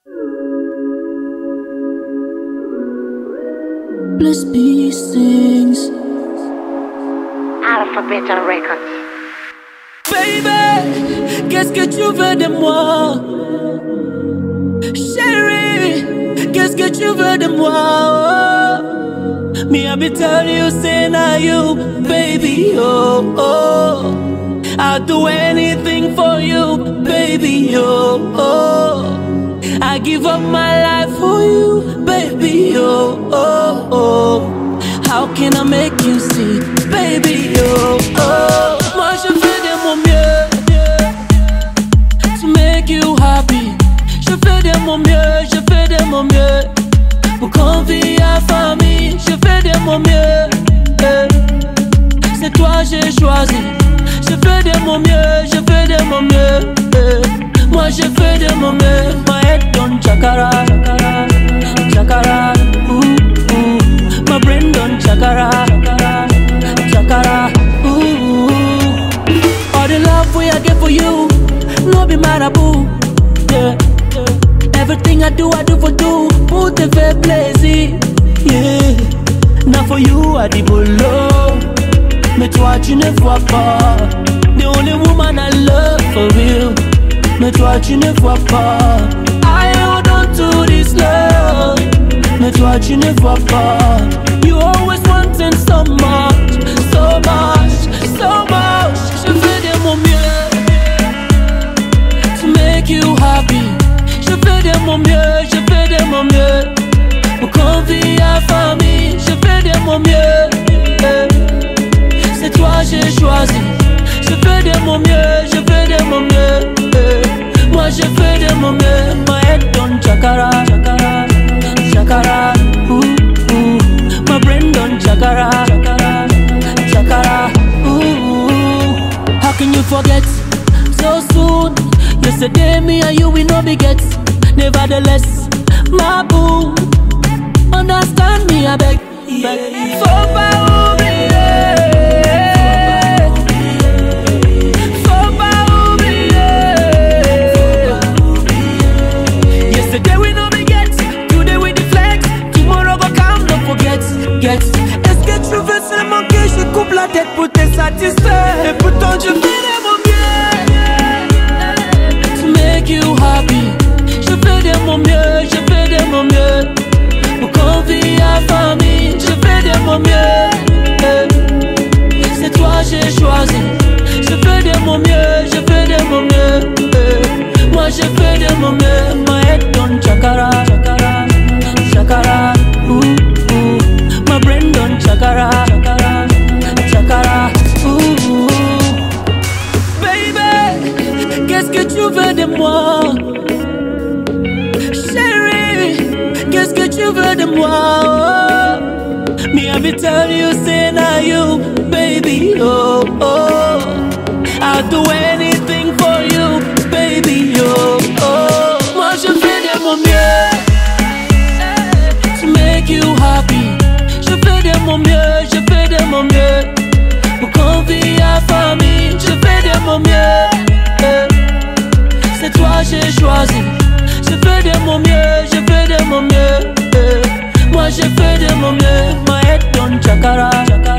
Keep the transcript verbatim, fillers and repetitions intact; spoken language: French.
Bless B sings Alphabeta Records. Baby, qu'est-ce que tu veux de moi? Chérie, qu'est-ce que tu veux de moi? Oh, me I be tell you, say now you, baby, oh, oh. I'll do anything for you, baby, oh, oh. I give up my life for you, baby, oh, oh, oh. How can I make you see, baby, oh, oh. Moi je fais de mon mieux to make you happy. Je fais de mon mieux, je fais de mon mieux pour qu'on vive en famille. Je fais de mon mieux, eh. C'est toi j'ai choisi. Je fais de mon mieux, je fais de mon mieux, eh. Moi je fais de mon mieux. My head done chakara, chakara, chakara, ooh, ooh. My brain done chakara, chakara, chakara, ooh. All the love we I get for you, no be marabou, yeah. Everything I do, I do for two, pour te faire plaisir, yeah. Now for you I did below, mais toi tu ne vois pas. The only woman I love for real, mais toi tu ne vois pas. I hold on to this love, mais toi tu ne vois pas. You always wanting so much, so much, so much. Je fais de mon mieux to make you happy. Je fais de mon mieux, je fais de mon mieux pour qu'on vive en famille. Je fais de mon mieux, eh. C'est toi j'ai choisi. Je fais de mon mieux, je fais de mon mieux, eh. Moi je fais de mon mieux. My head done chakara, chakara, chakara, ooh, ooh. My brain done chakara, chakara, chakara, ooh. How can you forget so soon? Yesterday me and you we no be get. Nevertheless, my boo, understand me I beg, beg. Faut pas oublier. Yesterday we no be get, today we deflex, tomorrow go come, don't forget, get. Est-ce que tu veux seulement que je coupe la tête pour te satisfaire? Et pourtant je fais de mon mieux to make you happy. Je fais de mon mieux, je fais de mon mieux pour qu'on vive en famille. Je fais de mon mieux, eh. C'est toi j'ai choisi. Je fais de mon mieux, je fais de mon mieux, eh. Moi je fais de mon mieux. My head done chakara, chakara, chakara, ooh, ooh. My brain done chakara, chakara, chakara, ooh. Baby, qu'est-ce que tu veux de moi? Chérie, qu'est-ce que tu veux de moi? Oh, me I be tell you, say now you, baby, oh, oh. I'll do anything for you, baby, oh, oh. Moi je fais de mon mieux to make you happy. Je fais de mon mieux, je fais de mon mieux pour qu'on vive en famille. Je fais de mon mieux, eh. C'est toi j'ai choisi. Je fais de mon mieux, je fais de mon mieux, eh. Moi je fais de mon mieux. My head done chakara, chakara.